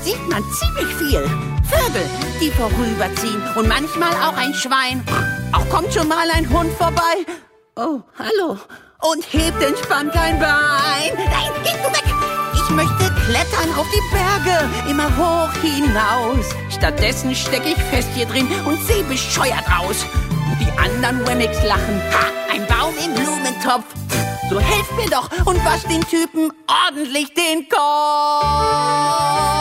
sieht man ziemlich viel. Vögel, die vorüberziehen und manchmal auch ein Schwein. Auch kommt schon mal ein Hund vorbei. Oh, hallo. Und hebt entspannt ein Bein. Nein, geh du weg! Ich möchte klettern auf die Berge, immer hoch hinaus. Stattdessen stecke ich fest hier drin und sehe bescheuert aus. Und die anderen Wemmicks lachen. Ha, ein Baum im Blumentopf. So helft mir doch und wascht den Typen ordentlich den Kopf.